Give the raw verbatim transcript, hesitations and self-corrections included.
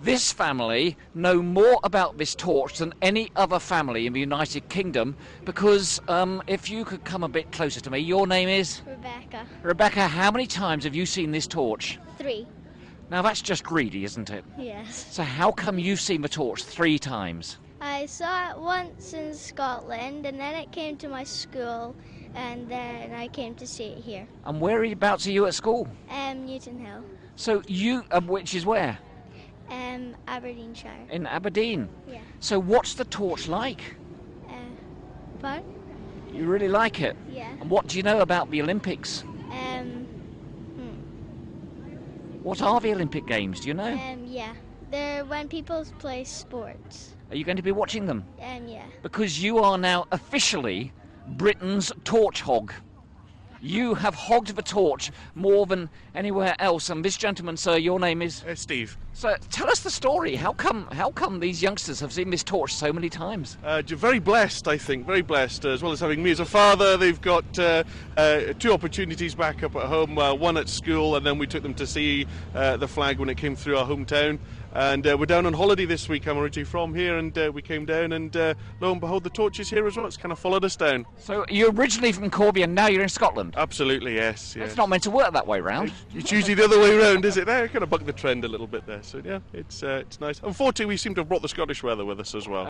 This family know more about this torch than any other family in the United Kingdom because um, if you could come a bit closer to me, your name is? Rebecca. Rebecca, how many times have you seen this torch? Three. Now that's just greedy, isn't it? Yes. So how come you've seen the torch three times? I saw it once in Scotland, and then it came to my school, and then I came to see it here. And whereabouts are you at school? Um, Newton Hill. So you, um, which is where? Um, Aberdeenshire. In Aberdeen. Yeah. So what's the torch like? Uh, fun? You really like it? Yeah. And what do you know about the Olympics? Um, hmm. What are the Olympic Games, do you know? Um, yeah. They're when people play sports. Are you going to be watching them? Um, yeah. Because you are now officially Britain's torch hog. You have hogged the torch more than anywhere else. And this gentleman, sir, your name is? Uh, Steve. So tell us the story. How come How come these youngsters have seen this torch so many times? Uh, you're very blessed, I think, very blessed. Uh, as well as having me as a father, they've got uh, uh, two opportunities back up at home, uh, one at school, and then we took them to see uh, the flag when it came through our hometown. And uh, we're down on holiday this week. I'm originally from here, and uh, we came down, and uh, lo and behold, the torch is here as well. It's kind of followed us down. So you're originally from Corby and now you're in Scotland? Absolutely, yes. yes. It's not meant to work that way round. It's usually the other way around, is it? There, kind of bucked the trend a little bit there. So yeah, it's uh, it's nice. Unfortunately, we seem to have brought the Scottish weather with us as well.